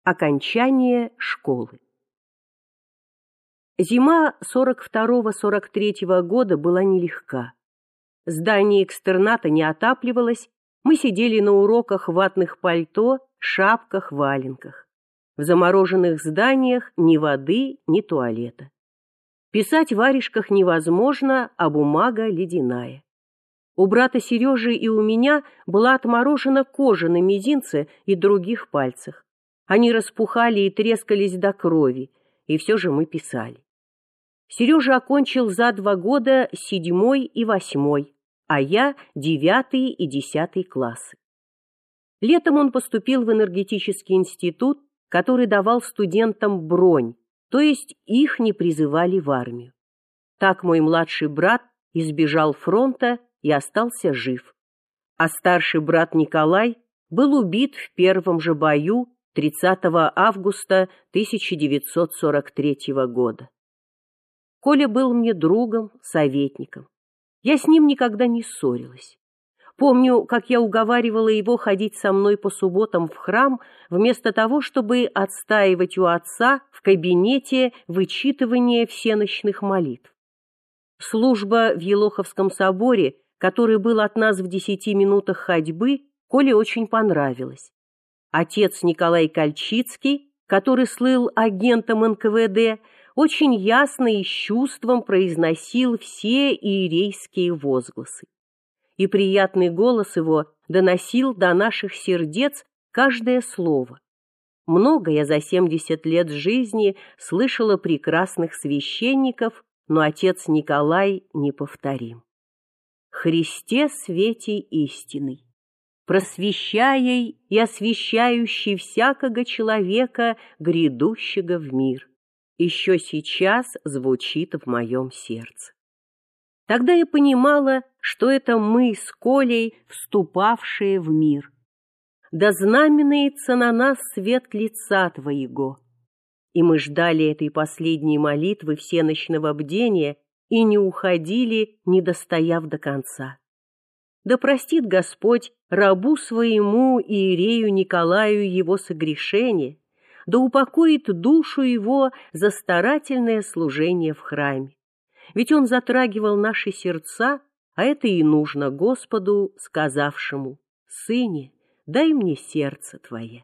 Окончание школы. Зима 42-43 года была нелегка. Здание экстерната не отапливалось, мы сидели на уроках в ватных пальто, шапках, валенках. В замороженных зданиях ни воды, ни туалета. Писать в варежках невозможно, а бумага ледяная. У брата Сережи и у меня была отморожена кожа на мизинце и других пальцах. Они распухали и трескались до крови, и все же мы писали. Сережа окончил за 2 года 7 и 8, а я 9 и 10 классы. Летом он поступил в энергетический институт, который давал студентам бронь, то есть их не призывали в армию. Так мой младший брат избежал фронта и остался жив, а старший брат Николай был убит в первом же бою 30 августа 1943 года. Коля был мне другом, советником. Я с ним никогда не ссорилась. Помню, как я уговаривала его ходить со мной по субботам в храм, вместо того, чтобы отстаивать у отца в кабинете вычитывание всенощных молитв. Служба в Елоховском соборе, который был от нас в 10 минутах ходьбы, Коле очень понравилась. Отец Николай Кольчицкий, который слыл агентом НКВД, очень ясно и с чувством произносил все иерейские возгласы. И приятный голос его доносил до наших сердец каждое слово. Много я за 70 лет жизни слышала прекрасных священников, но отец Николай неповторим. Христе свете истинный, просвещаей и освещающий всякого человека, грядущего в мир, еще сейчас звучит в моем сердце. Тогда я понимала, что это мы с Колей, вступавшие в мир. Да знаменается на нас свет лица Твоего. И мы ждали этой последней молитвы всенощного бдения и не уходили, не достояв до конца. Да простит Господь рабу своему иерею Николаю его согрешение, да упокоит душу его за старательное служение в храме. Ведь он затрагивал наши сердца, а это и нужно Господу, сказавшему: «Сыне, дай мне сердце твое».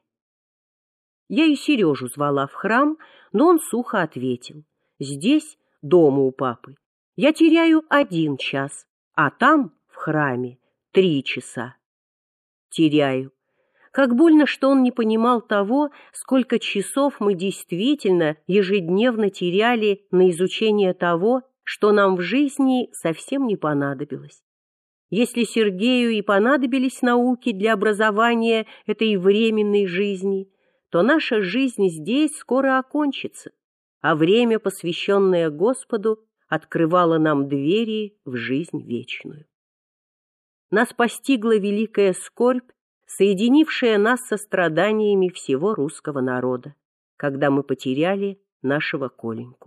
Я и Сережу звала в храм, но он сухо ответил: «Здесь, дома у папы, я теряю 1 час, а там, в храме, 3 часа». Теряю. Как больно, что он не понимал того, сколько часов мы действительно ежедневно теряли на изучение того, что нам в жизни совсем не понадобилось. Если Сергею и понадобились науки для образования этой временной жизни, то наша жизнь здесь скоро окончится, а время, посвященное Господу, открывало нам двери в жизнь вечную. Нас постигла великая скорбь, соединившая нас со страданиями всего русского народа, когда мы потеряли нашего Коленьку.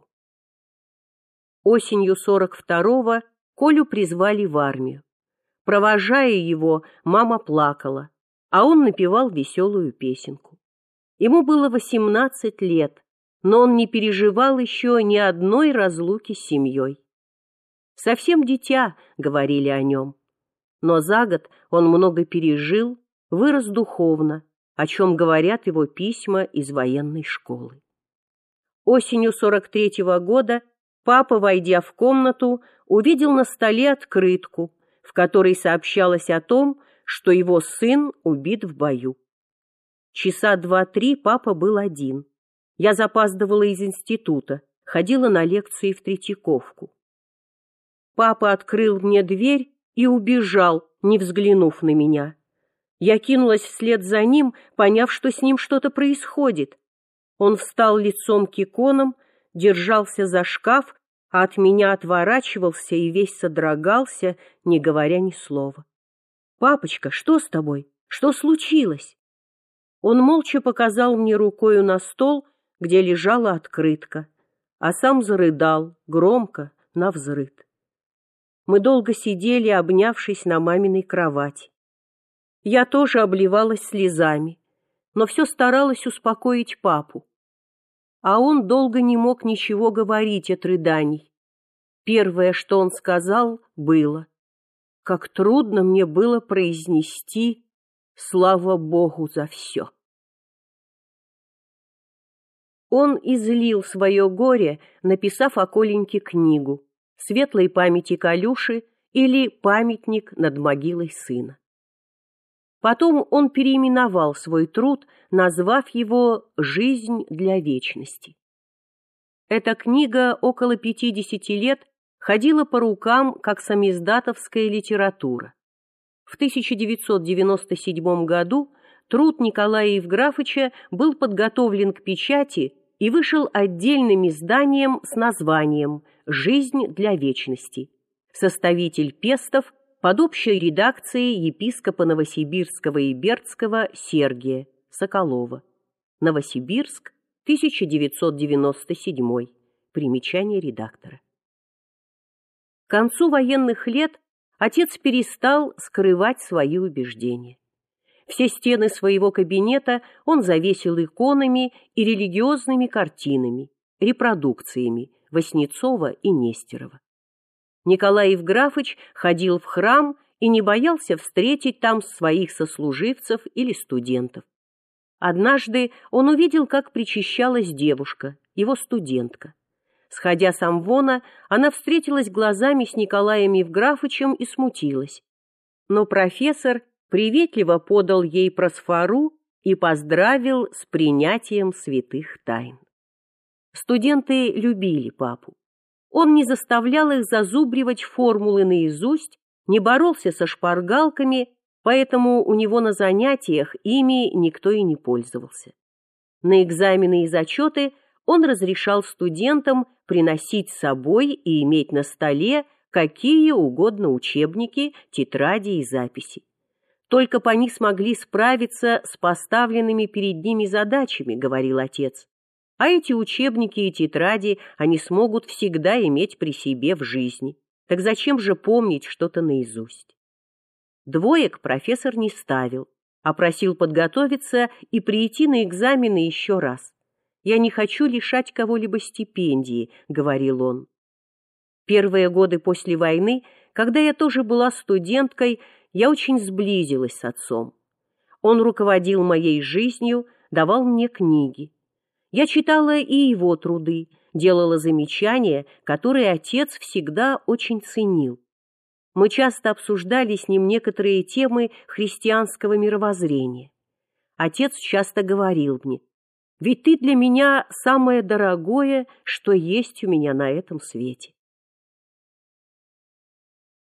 Осенью 42-го Колю призвали в армию. Провожая его, мама плакала, а он напевал веселую песенку. Ему было 18 лет, но он не переживал еще ни одной разлуки с семьей. «Совсем дитя», — говорили о нем. Но за год он много пережил, вырос духовно, о чем говорят его письма из военной школы. Осенью 43-го года папа, войдя в комнату, увидел на столе открытку, в которой сообщалось о том, что его сын убит в бою. Часа 2-3 папа был один. Я запаздывала из института, ходила на лекции в Третьяковку. Папа открыл мне дверь и убежал, не взглянув на меня. Я кинулась вслед за ним, поняв, что с ним что-то происходит. Он встал лицом к иконам, держался за шкаф, а от меня отворачивался и весь содрогался, не говоря ни слова. «Папочка, что с тобой? Что случилось?» Он молча показал мне рукою на стол, где лежала открытка, а сам зарыдал, громко, навзрыд. Мы долго сидели, обнявшись на маминой кровати. Я тоже обливалась слезами. но все старалась успокоить папу. А он долго не мог ничего говорить от рыданий. Первое, что он сказал, было: «Как трудно мне было произнести «Слава Богу за все». Он излил свое горе, написав о Коленьке книгу «Светлой памяти Калюши» или «Памятник над могилой сына». Потом он переименовал свой труд, назвав его «Жизнь для вечности». Эта книга около 50 лет ходила по рукам как самиздатовская литература. В 1997 году труд Николая Евграфовича был подготовлен к печати и вышел отдельным изданием с названием «Жизнь для вечности». Составитель Пестов под общей редакцией епископа Новосибирского и Бердского Сергия Соколова. Новосибирск, 1997. Примечание редактора. К концу военных лет отец перестал скрывать свои убеждения. Все стены своего кабинета он завесил иконами и религиозными картинами, репродукциями Васнецова и Нестерова. Николай Евграфович ходил в храм и не боялся встретить там своих сослуживцев или студентов. Однажды он увидел, как причащалась девушка, его студентка. Сходя с амвона, она встретилась глазами с Николаем Евграфовичем и смутилась. Но профессор приветливо подал ей просфору и поздравил с принятием святых тайн. Студенты любили папу. Он не заставлял их зазубривать формулы наизусть, не боролся со шпаргалками, поэтому у него на занятиях ими никто и не пользовался. На экзамены и зачеты он разрешал студентам приносить с собой и иметь на столе какие угодно учебники, тетради и записи. Только бы они смогли справиться с поставленными перед ними задачами, говорил отец. А эти учебники и тетради они смогут всегда иметь при себе в жизни. Так зачем же помнить что-то наизусть? Двоек профессор не ставил, а просил подготовиться и прийти на экзамены еще раз. «Я не хочу лишать кого-либо стипендии», — говорил он. Первые годы после войны, когда я тоже была студенткой, я очень сблизилась с отцом. Он руководил моей жизнью, давал мне книги. Я читала и его труды, делала замечания, которые отец всегда очень ценил. Мы часто обсуждали с ним некоторые темы христианского мировоззрения. Отец часто говорил мне: «Ведь ты для меня самое дорогое, что есть у меня на этом свете».